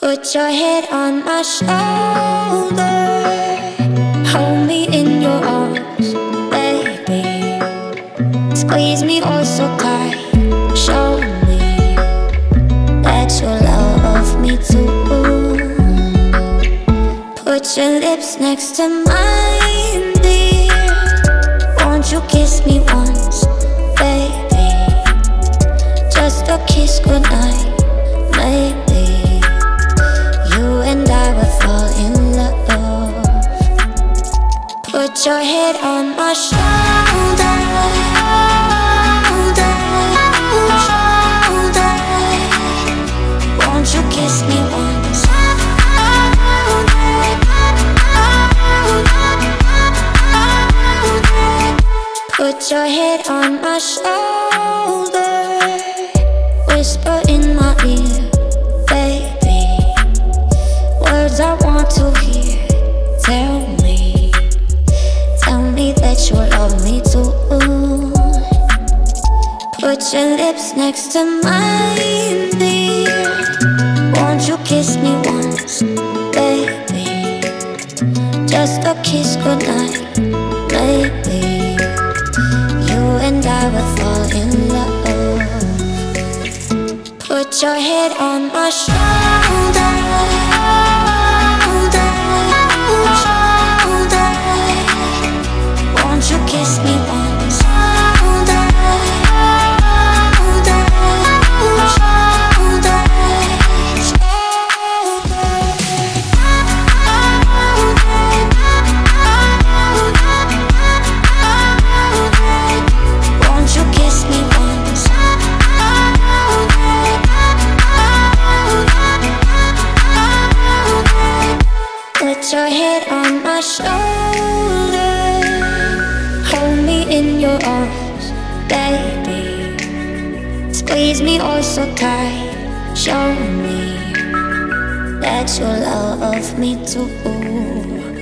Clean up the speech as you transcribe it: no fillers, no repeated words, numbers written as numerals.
Put your head on my shoulder, hold me in your arms, baby. Squeeze me oh so tight, show me that you love me too. Put your lips next to mine, dear. Won't you kiss me once, baby? Just a kiss goodnight, maybe you and I will fall in love. Put your head on my shoulder, won't you kiss me once? Put your head on my shoulder, whisper in my ear, baby, words I want to hear. Tell me that you love me too. Put your lips next to mine, dear. Won't you kiss me once, baby? Just a kiss goodnight, maybe you and I will fall in love. Put your head on my shoulder, won't you kiss me once? Won't you kiss me once? Put your head on my shoulder, hold me in your arms, baby. Squeeze me oh so tight, show me that you love me too.